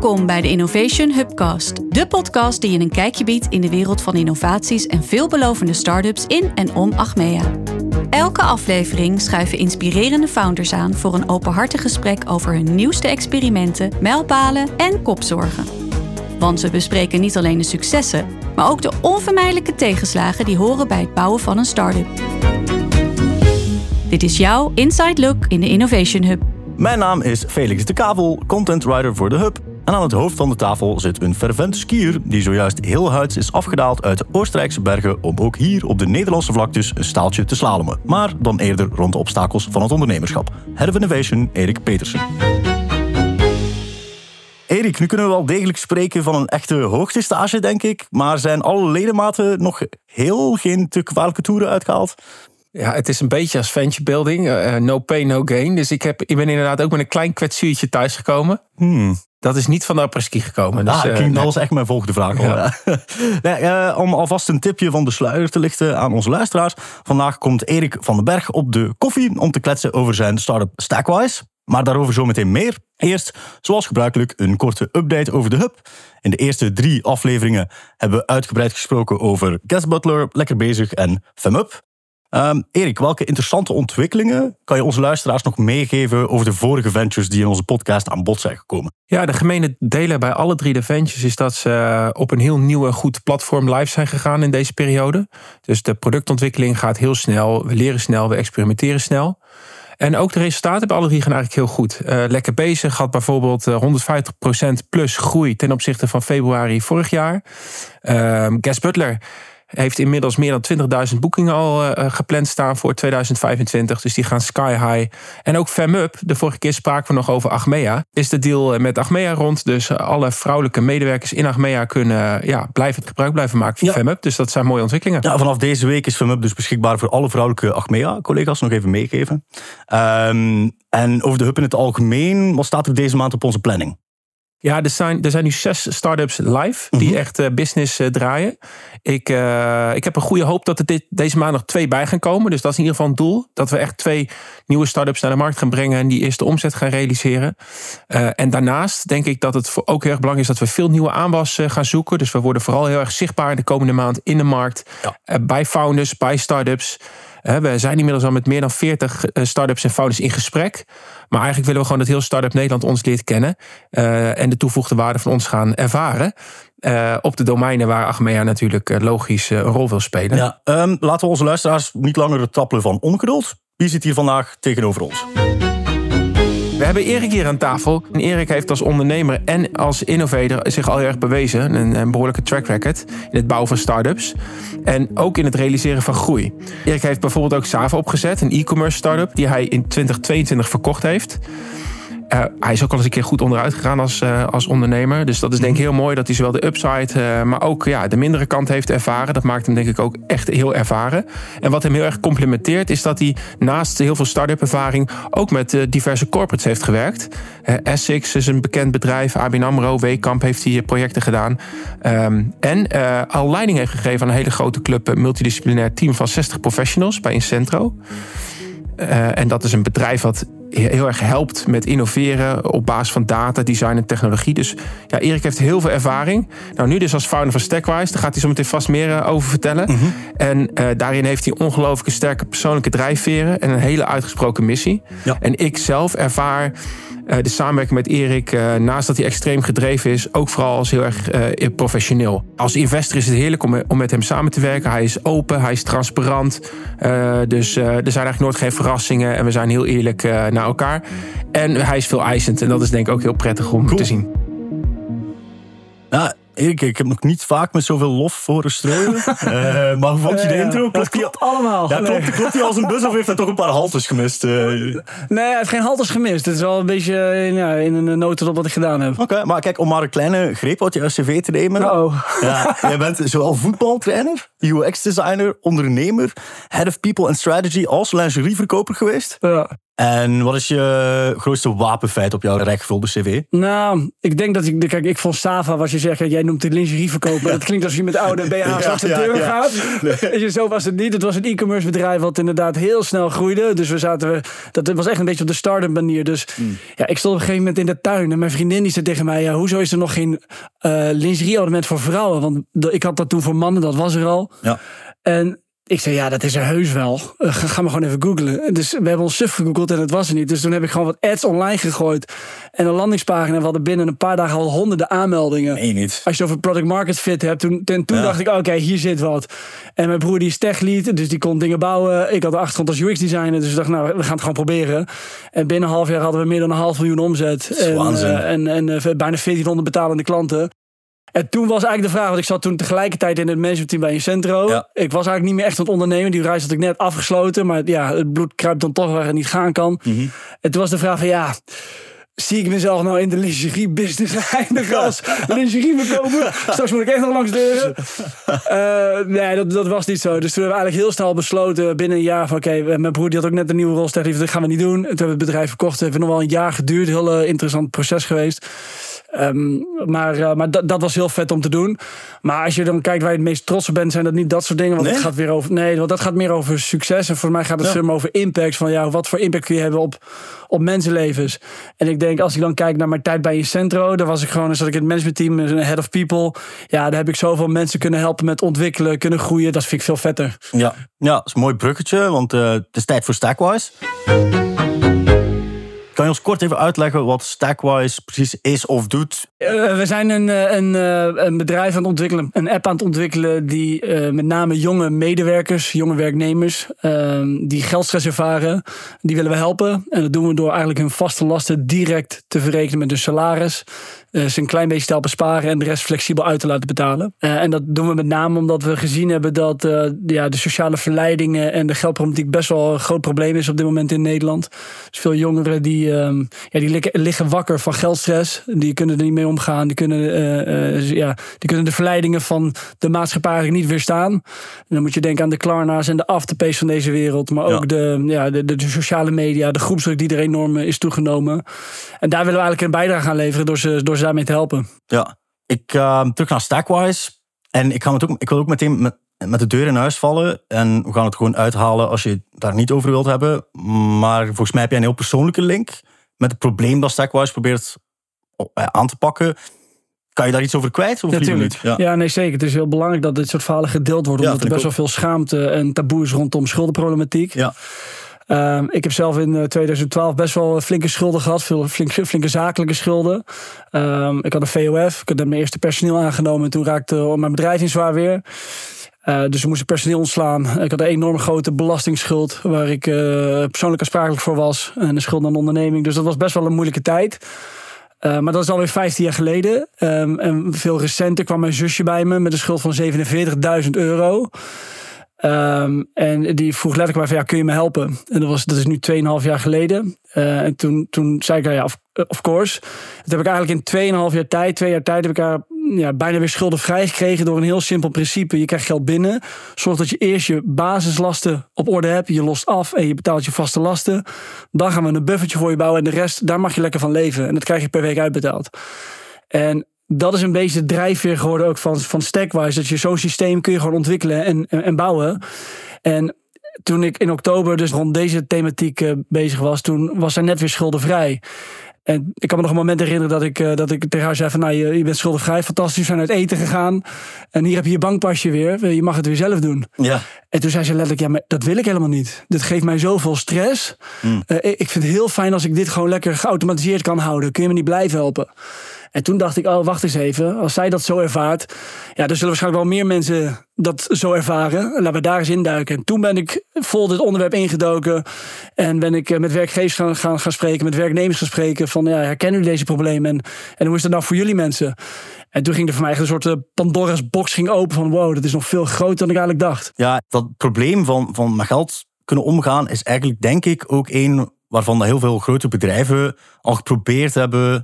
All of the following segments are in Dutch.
Welkom bij de Innovation Hubcast. De podcast die je een kijkje biedt in de wereld van innovaties en veelbelovende start-ups in en om Achmea. Elke aflevering schuiven inspirerende founders aan voor een openhartig gesprek over hun nieuwste experimenten, mijlpalen en kopzorgen. Want we bespreken niet alleen de successen, maar ook de onvermijdelijke tegenslagen die horen bij het bouwen van een start-up. Dit is jouw Inside Look in de Innovation Hub. Mijn naam is Felix de Kavel, content writer voor de Hub. En aan het hoofd van de tafel zit een fervent skier die zojuist heel huids is afgedaald uit de Oostenrijkse bergen om ook hier op de Nederlandse vlaktes een staaltje te slalomen. Maar dan eerder rond de obstakels van het ondernemerschap. Head of Innovation, Erik Petersen. Erik, nu kunnen we wel degelijk spreken van een echte hoogtestage, denk ik. Maar zijn alle ledematen nog geen te kwalijke toeren uitgehaald? Ja, het is een beetje als venture building. No pain, no gain. Dus ik ben inderdaad ook met een klein kwetsuurtje thuisgekomen. Dat is niet van de après-ski gekomen. Dus, dat was echt mijn volgende vraag. Ja. Om alvast een tipje van de sluier te lichten aan onze luisteraars. Vandaag komt Erik van den Berg op de koffie om te kletsen over zijn start-up Stackwise. Maar daarover zometeen meer. Eerst, zoals gebruikelijk, een korte update over de Hub. In de eerste 3 afleveringen hebben we uitgebreid gesproken over Guest Butler, Lekker Bezig en FemUp. Erik, welke interessante ontwikkelingen kan je onze luisteraars nog meegeven over de vorige ventures die in onze podcast aan bod zijn gekomen? Ja, de gemene delen bij alle 3 de ventures is dat ze op een heel nieuw en goed platform live zijn gegaan in deze periode. Dus de productontwikkeling gaat heel snel, we leren snel, we experimenteren snel. En ook de resultaten bij alle 3 gaan eigenlijk heel goed. Lekker Bezig had bijvoorbeeld 150% plus groei ten opzichte van februari vorig jaar. Guest Butler heeft inmiddels meer dan 20.000 boekingen al gepland staan voor 2025. Dus die gaan sky high. En ook FemUp, de vorige keer spraken we nog over Achmea. Is de deal met Achmea rond. Dus alle vrouwelijke medewerkers in Achmea kunnen het gebruik blijven maken van FemUp. Dus dat zijn mooie ontwikkelingen. Ja, vanaf deze week is FemUp dus beschikbaar voor alle vrouwelijke Achmea-collega's. Nog even meegeven. En over de Hub in het algemeen, wat staat er deze maand op onze planning? Ja, er zijn nu 6 start-ups live die echt business draaien. Ik heb een goede hoop dat er deze maand nog 2 bij gaan komen. Dus dat is in ieder geval een doel. Dat we echt 2 nieuwe start-ups naar de markt gaan brengen en die eerste omzet gaan realiseren. En daarnaast denk ik dat het ook heel erg belangrijk is dat we veel nieuwe aanwas gaan zoeken. Dus we worden vooral heel erg zichtbaar de komende maand in de markt. Bij founders, bij start-ups. We zijn inmiddels al met meer dan 40 start-ups en founders in gesprek. Maar eigenlijk willen we gewoon dat heel Startup Nederland ons leert kennen. En de toegevoegde waarde van ons gaan ervaren. Op de domeinen waar Achmea natuurlijk logisch een rol wil spelen. Ja, laten we onze luisteraars niet langer tappelen van ongeduld. Wie zit hier vandaag tegenover ons? We hebben Erik hier aan tafel. En Erik heeft als ondernemer en als innovator zich al heel erg bewezen. Een behoorlijke track record in het bouwen van start-ups. En ook in het realiseren van groei. Erik heeft bijvoorbeeld ook Sava opgezet, een e-commerce start-up die hij in 2022 verkocht heeft. Hij is ook al eens een keer goed onderuit gegaan als ondernemer. Dus dat is denk ik heel mooi dat hij zowel de upside, maar ook de mindere kant heeft ervaren. Dat maakt hem denk ik ook echt heel ervaren. En wat hem heel erg complementeert is dat hij naast heel veel start-up ervaring ook met diverse corporates heeft gewerkt. Essex is een bekend bedrijf, ABN AMRO, Weekamp heeft hij projecten gedaan. En al leiding heeft gegeven aan een hele grote club, een multidisciplinair team van 60 professionals bij Incentro. En dat is een bedrijf wat heel erg helpt met innoveren op basis van data, design en technologie. Dus Erik heeft heel veel ervaring. Nou, nu dus als founder van Stackwise, daar gaat hij zo meteen vast meer over vertellen. En daarin heeft hij ongelooflijk sterke persoonlijke drijfveren en een hele uitgesproken missie. Ja. En ik zelf ervaar de samenwerking met Erik, naast dat hij extreem gedreven is, ook vooral als heel erg professioneel. Als investor is het heerlijk om met hem samen te werken. Hij is open, hij is transparant. Dus er zijn eigenlijk nooit geen verrassingen en we zijn heel eerlijk naar elkaar. En hij is veel eisend en dat is denk ik ook heel prettig om te zien. Ja, Erik, ik heb nog niet vaak met zoveel lof voor strooien. Maar hoe vond je de intro? Klopt allemaal. Ja, klopt hij als een bus of heeft hij toch een paar haltes gemist? Nee, hij heeft geen haltes gemist. Het is wel een beetje in een notendop wat ik gedaan heb. Oké, maar kijk, om maar een kleine greep uit je cv te nemen. Ja, jij bent zowel voetbaltrainer, UX-designer, ondernemer, head of people and strategy als lingerieverkoper geweest. Ja. En wat is je grootste wapenfeit op jouw rijkgevulde cv? Nou, ik denk dat ik vond Sava, als je zegt, jij noemt het lingerie verkopen. Dat klinkt alsof je met de oude BH straks de deur gaat. Nee. Zo was het niet. Het was een e-commerce bedrijf wat inderdaad heel snel groeide. Dus dat was echt een beetje op de start-up manier. Dus ik stond op een gegeven moment in de tuin. En mijn vriendin die zei tegen mij, hoezo is er nog geen lingerie abonnement voor vrouwen? Want ik had dat toen voor mannen, dat was er al. Ja. En ik zei, dat is er heus wel. Ga maar gewoon even googlen. Dus we hebben ons suf gegoogeld en het was er niet. Dus toen heb ik gewoon wat ads online gegooid. En een landingspagina. We hadden binnen een paar dagen al honderden aanmeldingen. Nee, niet. Als je het over product market fit hebt. Toen dacht ik, oké, hier zit wat. En mijn broer die is techlead, dus die kon dingen bouwen. Ik had de achtergrond als UX designer. Dus ik dacht, we gaan het gewoon proberen. En binnen een half jaar hadden we meer dan 500.000 omzet. En bijna 1400 betalende klanten. En toen was eigenlijk de vraag, want ik zat toen tegelijkertijd in het managementteam bij Incentro. Ja. Ik was eigenlijk niet meer echt aan het ondernemen. Die reis had ik net afgesloten. Maar het bloed kruipt dan toch waar het niet gaan kan. Mm-hmm. En toen was de vraag van zie ik mezelf nou in de lingerie business eindigen als lingerie verkopen? Straks moet ik echt nog langs deuren. Nee, dat was niet zo. Dus toen hebben we eigenlijk heel snel besloten binnen een jaar van mijn broer die had ook net een nieuwe rol. Dat gaan we niet doen. Toen hebben we het bedrijf verkocht. Het heeft nog wel een jaar geduurd. Heel interessant proces geweest. Maar dat was heel vet om te doen. Maar als je dan kijkt waar je het meest trots op bent, zijn dat niet dat soort dingen. Want het gaat weer over. Nee, want dat gaat meer over succes. En voor mij gaat het veel meer over impact. Van wat voor impact kun je hebben op mensenlevens. En ik denk, als ik dan kijk naar mijn tijd bij Incentro, dan zat ik in het managementteam, een head of people. Ja, daar heb ik zoveel mensen kunnen helpen met ontwikkelen, kunnen groeien. Dat vind ik veel vetter. Ja, dat is een mooi bruggetje, want het is tijd voor Stackwise. Kan je ons kort even uitleggen wat Stackwise precies is of doet? We zijn een bedrijf aan het ontwikkelen, een app aan het ontwikkelen die met name jonge medewerkers, jonge werknemers, die geldstress ervaren, die willen we helpen. En dat doen we door eigenlijk hun vaste lasten direct te verrekenen met hun salaris. Ze een klein beetje te helpen sparen en de rest flexibel uit te laten betalen. En dat doen we met name omdat we gezien hebben dat de sociale verleidingen en de geldproblematiek best wel een groot probleem is op dit moment in Nederland. Dus veel jongeren die liggen wakker van geldstress. Die kunnen er niet mee omgaan. Die kunnen de verleidingen van de maatschappij eigenlijk niet weerstaan. En dan moet je denken aan de Klarna's en de Afterpays van deze wereld. Maar ook de sociale media, de groepsdruk die er enorm is toegenomen. En daar willen we eigenlijk een bijdrage aan leveren door ze daarmee te helpen. Ja, ik terug naar Stackwise. En ik wil ook meteen met de deur in huis vallen. En we gaan het gewoon uithalen als je het daar niet over wilt hebben. Maar volgens mij heb jij een heel persoonlijke link met het probleem dat Stackwise probeert aan te pakken. Kan je daar iets over kwijt? Of natuurlijk. Ja, nee, zeker. Het is heel belangrijk dat dit soort verhalen gedeeld worden. Omdat er best wel veel schaamte en taboe is rondom schuldenproblematiek. Ja. Ik heb zelf in 2012 best wel flinke schulden gehad. Flinke zakelijke schulden. Ik had een VOF. Ik had net mijn eerste personeel aangenomen. En toen raakte mijn bedrijf in zwaar weer. Dus we moesten personeel ontslaan. Ik had een enorme grote belastingsschuld waar ik persoonlijk aansprakelijk voor was. En een schuld aan de onderneming. Dus dat was best wel een moeilijke tijd. Maar dat is alweer 15 jaar geleden. En veel recenter kwam mijn zusje bij me met een schuld van €47.000. En die vroeg letterlijk maar van, kun je me helpen? En dat is nu 2,5 jaar geleden. En toen zei ik, of course. Dat heb ik eigenlijk in 2,5 jaar tijd, 2 jaar tijd, heb ik haar bijna weer schuldenvrij gekregen door een heel simpel principe. Je krijgt geld binnen. Zorg dat je eerst je basislasten op orde hebt. Je lost af en je betaalt je vaste lasten. Dan gaan we een buffertje voor je bouwen. En de rest, daar mag je lekker van leven. En dat krijg je per week uitbetaald. En dat is een beetje de drijfveer geworden ook van Stackwise. Dat je zo'n systeem kun je gewoon ontwikkelen en bouwen. En toen ik in oktober dus rond deze thematiek bezig was, toen was zij net weer schuldenvrij. En ik kan me nog een moment herinneren dat ik tegen haar zei van, je bent schuldenvrij, fantastisch, we zijn uit eten gegaan. En hier heb je je bankpasje weer, je mag het weer zelf doen. Ja. En toen zei ze letterlijk, maar dat wil ik helemaal niet. Dit geeft mij zoveel stress. Ik vind het heel fijn als ik dit gewoon lekker geautomatiseerd kan houden. Kun je me niet blijven helpen? En toen dacht ik, wacht eens even. Als zij dat zo ervaart, dan zullen waarschijnlijk wel meer mensen dat zo ervaren. Laten we daar eens induiken. En toen ben ik vol dit onderwerp ingedoken. En ben ik met werkgevers gaan spreken, met werknemers gaan spreken. Van, herkennen jullie deze problemen? En hoe is dat nou voor jullie mensen? En toen ging er voor mij een soort Pandora's box ging open van, wow, dat is nog veel groter dan ik eigenlijk dacht. Ja, dat probleem van met geld kunnen omgaan is eigenlijk, denk ik, ook een waarvan heel veel grote bedrijven al geprobeerd hebben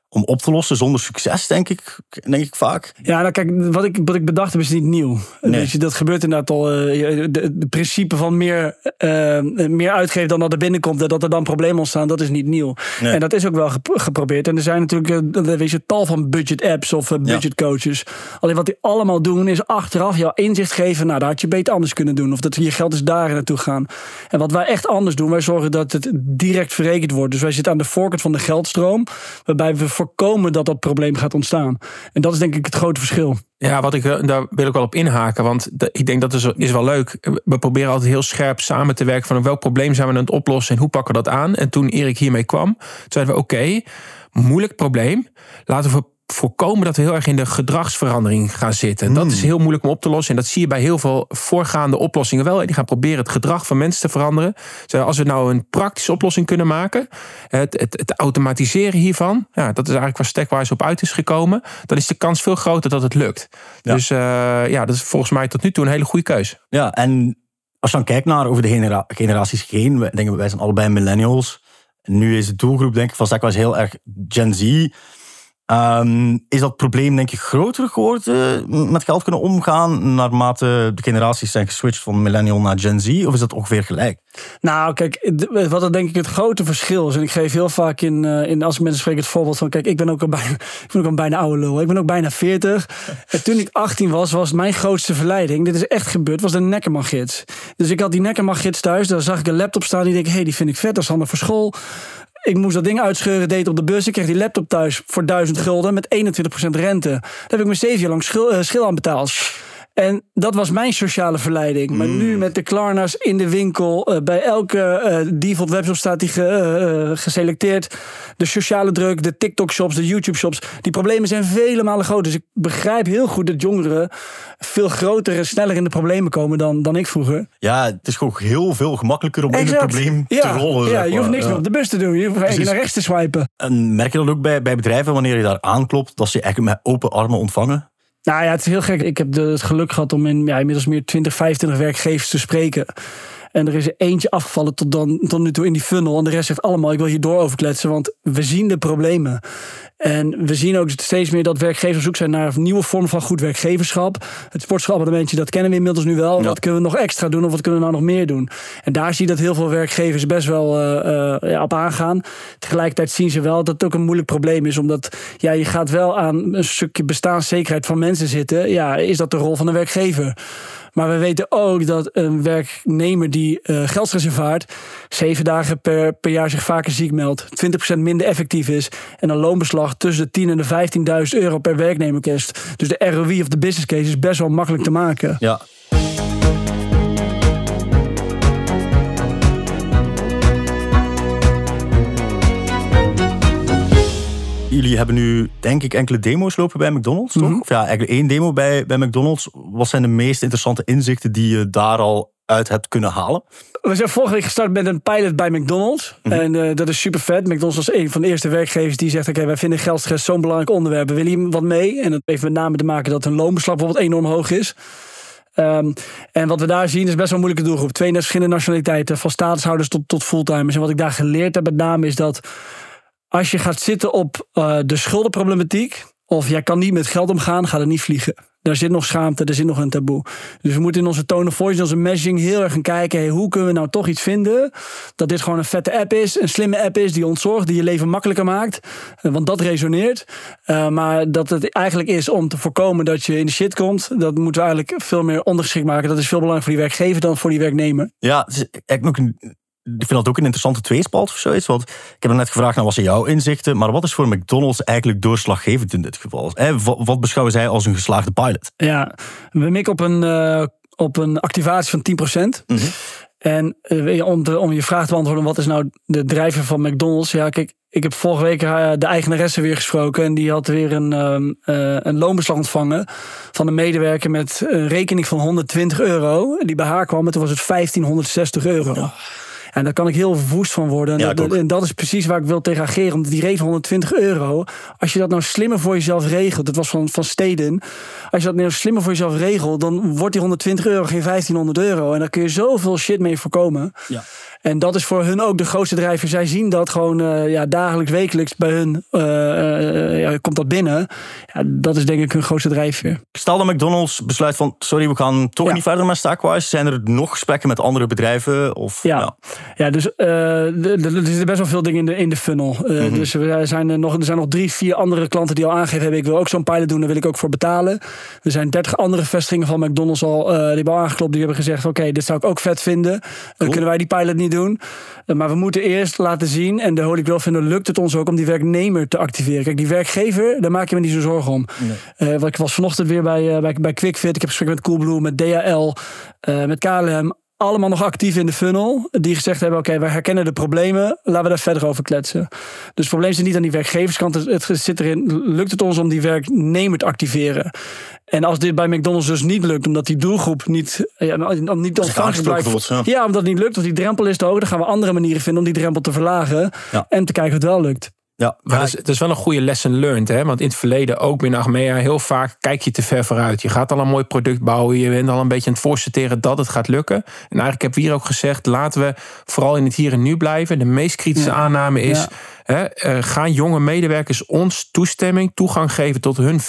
om op te lossen zonder succes, denk ik vaak. Ja, nou kijk, wat ik bedacht heb is niet nieuw. Nee. Weet je, dat gebeurt inderdaad al. De principe van meer uitgeven dan dat er binnenkomt... en dat er dan problemen ontstaan, dat is niet nieuw. Nee. En dat is ook wel geprobeerd. En er zijn natuurlijk tal van budget-apps of budgetcoaches. Alleen wat die allemaal doen, is achteraf jouw inzicht geven... nou, daar had je beter anders kunnen doen. Of dat je geld is daar naartoe gaan. En wat wij echt anders doen, wij zorgen dat het direct verrekend wordt. Dus wij zitten aan de voorkant van de geldstroom... waarbij we voorkomen dat dat probleem gaat ontstaan. En dat is denk ik het grote verschil. Ja, daar wil ik wel op inhaken. Want ik denk dat is wel leuk. We proberen altijd heel scherp samen te werken... van welk probleem zijn we aan het oplossen en hoe pakken we dat aan. En toen Erik hiermee kwam, zeiden we oké, moeilijk probleem. Laten we voorkomen dat we heel erg in de gedragsverandering gaan zitten. Dat is heel moeilijk om op te lossen. En dat zie je bij heel veel voorgaande oplossingen wel. Die gaan proberen het gedrag van mensen te veranderen. Dus als we nou een praktische oplossing kunnen maken... het automatiseren hiervan... ja, dat is eigenlijk waar Stackwise op uit is gekomen... dan is de kans veel groter dat het lukt. Ja. Dus dat is volgens mij tot nu toe een hele goede keuze. Ja, en als je dan kijkt naar over de generaties heen... wij zijn allebei millennials. Nu is de doelgroep denk ik van Stackwise heel erg Gen Z... is dat probleem denk ik groter geworden met geld kunnen omgaan naarmate de generaties zijn geswitcht van millennial naar Gen Z, of is dat ongeveer gelijk? Nou, kijk, wat dat denk ik het grote verschil is, en ik geef heel vaak in als mensen spreken het voorbeeld van, kijk, ik ben ook een bijna oude lul, ik ben ook bijna 40. En toen ik 18 was mijn grootste verleiding, dit is echt gebeurd, was de Neckermann-gids. Dus ik had die Neckermann-gids thuis, daar zag ik een laptop staan, die denk ik, die vind ik vet, dat is handig voor school. Ik moest dat ding uitscheuren, deed op de bus. Ik kreeg die laptop thuis voor 1000 gulden met 21% rente. Daar heb ik me 7 jaar lang schil aan betaald. En dat was mijn sociale verleiding. Maar nu met de Klarna's in de winkel... bij elke default webshop staat die geselecteerd. De sociale druk, de TikTok-shops, de YouTube-shops. Die problemen zijn vele malen groter. Dus ik begrijp heel goed dat jongeren... veel groter en sneller in de problemen komen dan ik vroeger. Ja, het is gewoon heel veel gemakkelijker om in het probleem te rollen. Ja, je hoeft niks meer op de bus te doen. Je hoeft eigenlijk naar rechts te swipen. En merk je dat ook bij bedrijven wanneer je daar aanklopt... dat ze echt met open armen ontvangen? Nou ja, het is heel gek. Ik heb het geluk gehad om inmiddels meer 20, 25 werkgevers te spreken. En er is er eentje afgevallen tot nu toe in die funnel. En de rest zegt allemaal, ik wil hier door over kletsen. Want we zien de problemen. En we zien ook steeds meer dat werkgevers op zoek zijn naar een nieuwe vorm van goed werkgeverschap. Het sportschoolabonnementje, dat kennen we inmiddels nu wel. Ja. Wat kunnen we nog extra doen of wat kunnen we nou nog meer doen? En daar zie je dat heel veel werkgevers best wel op aangaan. Tegelijkertijd zien ze wel dat het ook een moeilijk probleem is. Omdat je gaat wel aan een stukje bestaanszekerheid van mensen zitten. Ja, is dat de rol van een werkgever? Maar we weten ook dat een werknemer die geldstress ervaart 7 dagen per jaar zich vaker ziek meldt, 20% minder effectief is en een loonbeslag tussen de 10.000 en de 15.000 euro per werknemer kost. Dus de ROI of de business case is best wel makkelijk te maken. Ja. Jullie hebben nu, denk ik, enkele demo's lopen bij McDonald's, toch? Of ja, eigenlijk 1 demo bij McDonald's. Wat zijn de meest interessante inzichten die je daar al uit hebt kunnen halen? We zijn vorige week gestart met een pilot bij McDonald's. En dat is super vet. McDonald's was een van de eerste werkgevers die zegt, oké, wij vinden geldstress zo'n belangrijk onderwerp. We willen hier wat mee. En dat heeft met name te maken dat hun loonbeslag bijvoorbeeld enorm hoog is. En wat we daar zien is best wel een moeilijke doelgroep. 32 verschillende nationaliteiten, van statushouders tot fulltimers. En wat ik daar geleerd heb met name is dat als je gaat zitten op de schuldenproblematiek, of jij kan niet met geld omgaan, ga er niet vliegen. Daar zit nog schaamte, er zit nog een taboe. Dus we moeten in onze tone of voice, in onze messaging heel erg gaan kijken, hoe kunnen we nou toch iets vinden dat dit gewoon een vette app is, een slimme app is die ons zorgt, die je leven makkelijker maakt. Want dat resoneert. Maar dat het eigenlijk is om te voorkomen dat je in de shit komt, dat moeten we eigenlijk veel meer ondergeschikt maken. Dat is veel belangrijker voor die werkgever dan voor die werknemer. Ja, het is eigenlijk ook ik vind dat ook een interessante tweespalt of zoiets. Want ik heb net gevraagd naar wat zijn jouw inzichten. Maar wat is voor McDonald's eigenlijk doorslaggevend in dit geval? Wat beschouwen zij als een geslaagde pilot? Ja, we mikken op een activatie van 10%. Mm-hmm. En om je vraag te beantwoorden, wat is nou de drijver van McDonald's? Ja, kijk, ik heb vorige week de eigenaresse weer gesproken. En die had weer een loonbeslag ontvangen van een medewerker met een rekening van €120. Die bij haar kwam en toen was het €1.560. Ja. En daar kan ik heel woest van worden. En dat is precies waar ik wil tegen ageren. Omdat die rate van €120, als je dat nou slimmer voor jezelf regelt. Dat was van Steden. Als je dat nou slimmer voor jezelf regelt, dan wordt die €120 geen €1.500. En daar kun je zoveel shit mee voorkomen. Ja. En dat is voor hun ook de grootste drijver. Zij zien dat gewoon dagelijks, wekelijks bij hun komt dat binnen. Ja, dat is denk ik hun grootste drijfveer. Stel dat McDonald's besluit van, sorry, we gaan toch niet verder met Stackwise. Zijn er nog gesprekken met andere bedrijven? Of, Dus er zitten best wel veel dingen in de funnel. Dus er zijn nog 3-4 andere klanten die al aangegeven hebben, ik wil ook zo'n pilot doen, daar wil ik ook voor betalen. Er zijn 30 andere vestigingen van McDonald's al, die hebben al aangeklopt, die hebben gezegd, oké, dit zou ik ook vet vinden. Cool. Kunnen wij die pilot niet doen? Maar we moeten eerst laten zien, en de Holy Grail vinden, lukt het ons ook om die werknemer te activeren. Kijk, die werkgever, daar maak je me niet zo zorgen om. Nee. Ik was vanochtend weer bij QuickFit, ik heb gesprek met Coolblue, met DHL, met KLM, allemaal nog actief in de funnel, die gezegd hebben, oké, wij herkennen de problemen, laten we daar verder over kletsen. Dus het probleem zit niet aan die werkgeverskant, het zit erin, lukt het ons om die werknemer te activeren? En als dit bij McDonald's dus niet lukt, omdat die doelgroep niet ontvankelijk blijft. Ja, omdat het niet lukt, of die drempel is te hoog, dan gaan we andere manieren vinden om die drempel te verlagen en te kijken of het wel lukt. Ja, maar het is wel een goede lesson learned. Hè? Want in het verleden, ook binnen Achmea, heel vaak kijk je te ver vooruit. Je gaat al een mooi product bouwen. Je bent al een beetje aan het voorsorteren dat het gaat lukken. En eigenlijk heb ik hier ook gezegd, laten we vooral in het hier en nu blijven. De meest kritische aanname is, gaan jonge medewerkers ons toegang geven tot hun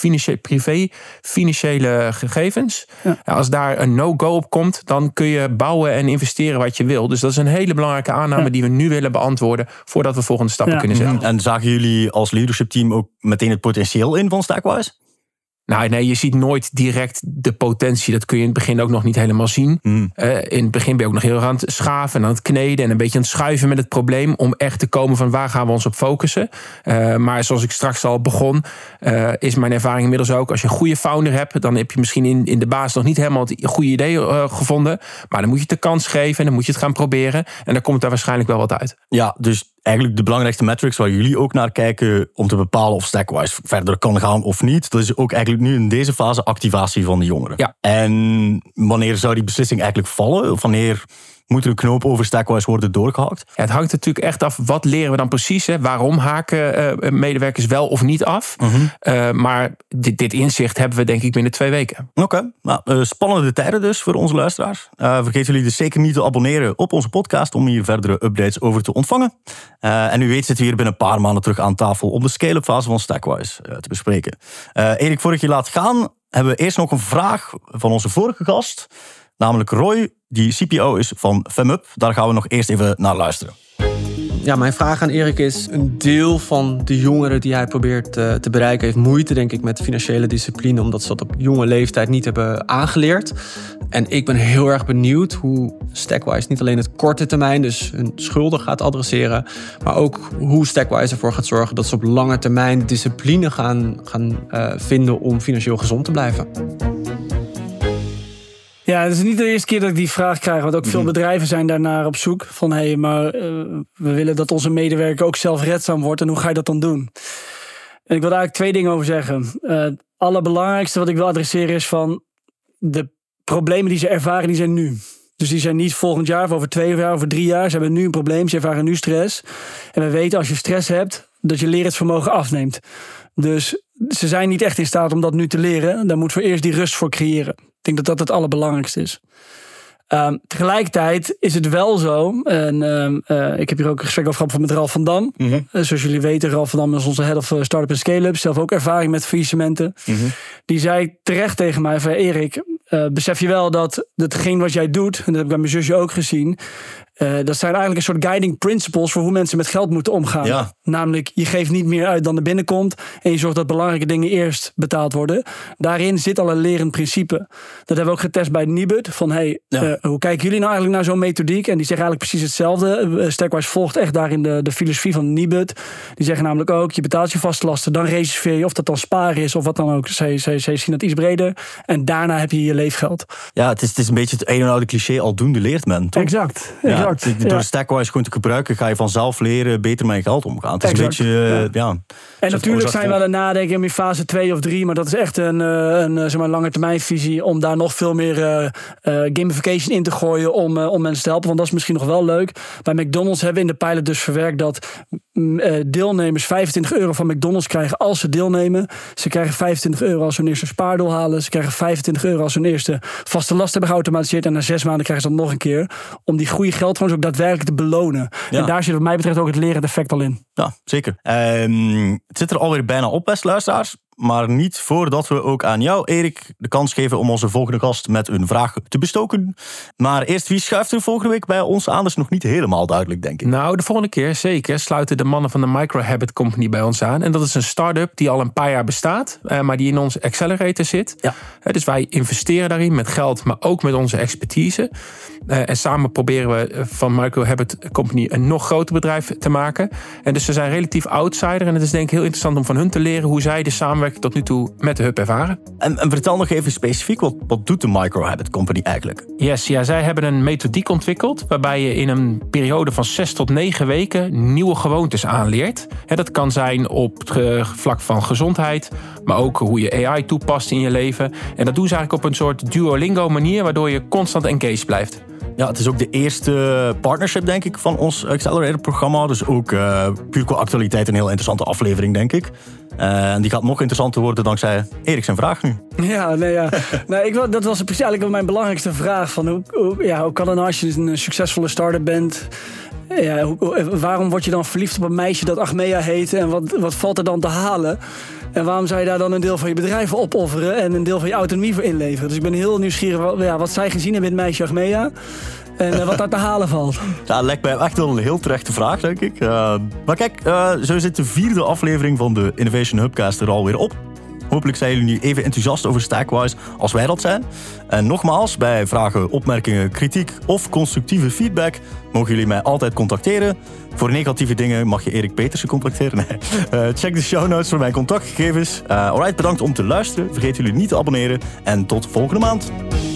financiële gegevens. Ja. Als daar een no-go op komt, dan kun je bouwen en investeren wat je wil. Dus dat is een hele belangrijke aanname die we nu willen beantwoorden voordat we volgende stappen kunnen zetten. En zagen jullie als leadership team ook meteen het potentieel in van Stackwise? Nou, nee, je ziet nooit direct de potentie. Dat kun je in het begin ook nog niet helemaal zien. In het begin ben je ook nog heel erg aan het schaven en aan het kneden en een beetje aan het schuiven met het probleem om echt te komen van waar gaan we ons op focussen. Maar zoals ik straks al begon, is mijn ervaring inmiddels ook, als je een goede founder hebt, dan heb je misschien in de basis nog niet helemaal het goede idee gevonden. Maar dan moet je het de kans geven en dan moet je het gaan proberen. En dan komt daar waarschijnlijk wel wat uit. Ja, dus eigenlijk de belangrijkste metrics waar jullie ook naar kijken om te bepalen of Stackwise verder kan gaan of niet, dat is ook eigenlijk nu in deze fase activatie van de jongeren. Ja. En wanneer zou die beslissing eigenlijk vallen? Wanneer moet er een knoop over Stackwise worden doorgehakt? Ja, het hangt natuurlijk echt af, wat leren we dan precies? Hè? Waarom haken medewerkers wel of niet af? Maar dit inzicht hebben we denk ik binnen 2 weken. Oké. Nou, spannende tijden dus voor onze luisteraars. Vergeet jullie dus zeker niet te abonneren op onze podcast om hier verdere updates over te ontvangen. En u weet zitten we hier binnen een paar maanden terug aan tafel om de scale-up fase van Stackwise te bespreken. Erik, voordat je laat gaan, hebben we eerst nog een vraag van onze vorige gast. Namelijk Roy, die CPO is van FemUp. Daar gaan we nog eerst even naar luisteren. Ja, mijn vraag aan Erik is, een deel van de jongeren die hij probeert te bereiken heeft moeite, denk ik, met financiële discipline, omdat ze dat op jonge leeftijd niet hebben aangeleerd. En ik ben heel erg benieuwd hoe Stackwise niet alleen het korte termijn, dus hun schulden gaat adresseren, maar ook hoe Stackwise ervoor gaat zorgen dat ze op lange termijn discipline gaan vinden om financieel gezond te blijven. Ja, het is niet de eerste keer dat ik die vraag krijg. Want ook veel bedrijven zijn daarnaar op zoek. Van, maar we willen dat onze medewerker ook zelfredzaam wordt. En hoe ga je dat dan doen? En ik wil daar eigenlijk 2 dingen over zeggen. Het allerbelangrijkste wat ik wil adresseren is van de problemen die ze ervaren, die zijn nu. Dus die zijn niet volgend jaar of over 2 jaar, over 3 jaar. Ze hebben nu een probleem, ze ervaren nu stress. En we weten als je stress hebt, dat je leerheidsvermogen afneemt. Dus ze zijn niet echt in staat om dat nu te leren. Daar moeten we eerst die rust voor creëren. Ik denk dat dat het allerbelangrijkste is. Tegelijkertijd is het wel zo, en ik heb hier ook een gesprek over gehad met Ralf van Dam. Zoals jullie weten, Ralf van Dam is onze head of Startup en Scale-up. Zelf ook ervaring met faillissementen. Die zei terecht tegen mij van Erik, besef je wel dat hetgeen wat jij doet, en dat heb ik bij mijn zusje ook gezien, dat zijn eigenlijk een soort guiding principles voor hoe mensen met geld moeten omgaan. Ja. Namelijk, je geeft niet meer uit dan er binnenkomt en je zorgt dat belangrijke dingen eerst betaald worden. Daarin zit al een lerend principe. Dat hebben we ook getest bij Nibud. Van hoe kijken jullie nou eigenlijk naar zo'n methodiek? En die zeggen eigenlijk precies hetzelfde. Stackwise volgt echt daarin de filosofie van Nibud. Die zeggen namelijk ook, je betaalt je vaste lasten, dan reserveer je, of dat dan sparen is of wat dan ook. Zij zien dat iets breder. En daarna heb je je leefgeld. Ja, het is een beetje het een en oude cliché, aldoende leert men, toch? Exact. Door Stackwise gewoon te gebruiken, ga je vanzelf leren beter met je geld omgaan. Het is een beetje, En natuurlijk zijn we aan het nadenken in fase 2 of 3, maar dat is echt een lange termijnvisie om daar nog veel meer gamification in te gooien om mensen te helpen. Want dat is misschien nog wel leuk. Bij McDonald's hebben we in de pilot dus verwerkt dat deelnemers €25 van McDonald's krijgen als ze deelnemen. Ze krijgen €25 als ze hun eerste spaardoel halen. Ze krijgen €25 als ze hun eerste vaste last hebben geautomatiseerd. En na 6 maanden krijgen ze dat nog een keer. Om die goede geldtroons ook daadwerkelijk te belonen. Ja. En daar zit wat mij betreft ook het lerend effect al in. Ja, zeker. Het zit er alweer bijna op, beste luisteraars. Maar niet voordat we ook aan jou, Erik, de kans geven om onze volgende gast met een vraag te bestoken. Maar eerst, wie schuift er volgende week bij ons aan? Dat is nog niet helemaal duidelijk, denk ik. Nou, de volgende keer zeker sluiten de mannen van de Microhabit Company bij ons aan. En dat is een start-up die al een paar jaar bestaat, maar die in onze accelerator zit. Ja. Dus wij investeren daarin met geld, maar ook met onze expertise. En samen proberen we van Microhabit Company een nog groter bedrijf te maken. En dus ze zijn relatief outsider. En het is denk ik heel interessant om van hun te leren hoe zij de samenwerking tot nu toe met de hub ervaren. En vertel nog even specifiek, wat doet de Microhabit Company eigenlijk? Yes, ja, zij hebben een methodiek ontwikkeld waarbij je in een periode van 6 tot 9 weken nieuwe gewoontes aanleert. Dat kan zijn op het vlak van gezondheid, maar ook hoe je AI toepast in je leven. En dat doen ze eigenlijk op een soort Duolingo manier, waardoor je constant engaged blijft. Ja, het is ook de eerste partnership, denk ik, van ons Accelerator-programma. Dus ook puur qua actualiteit een heel interessante aflevering, denk ik. En die gaat nog interessanter worden dankzij Erik zijn vraag nu. Ja, dat was precies eigenlijk mijn belangrijkste vraag. Van hoe kan het nou als je een succesvolle start-up bent? Ja, waarom word je dan verliefd op een meisje dat Achmea heet? En wat valt er dan te halen? En waarom zou je daar dan een deel van je bedrijf voor opofferen en een deel van je autonomie voor inleveren? Dus ik ben heel nieuwsgierig wat zij gezien hebben in het meisje Achmea. En wat daar te halen valt. Ja, lijkt mij echt wel een heel terechte vraag, denk ik. Maar kijk, zo zit de 4e aflevering van de Innovation Hubcast er alweer op. Hopelijk zijn jullie nu even enthousiast over Stackwise als wij dat zijn. En nogmaals, bij vragen, opmerkingen, kritiek of constructieve feedback mogen jullie mij altijd contacteren. Voor negatieve dingen mag je Erik Petersen contacteren. Nee. Check de show notes voor mijn contactgegevens. Alright, bedankt om te luisteren. Vergeet jullie niet te abonneren. En tot volgende maand.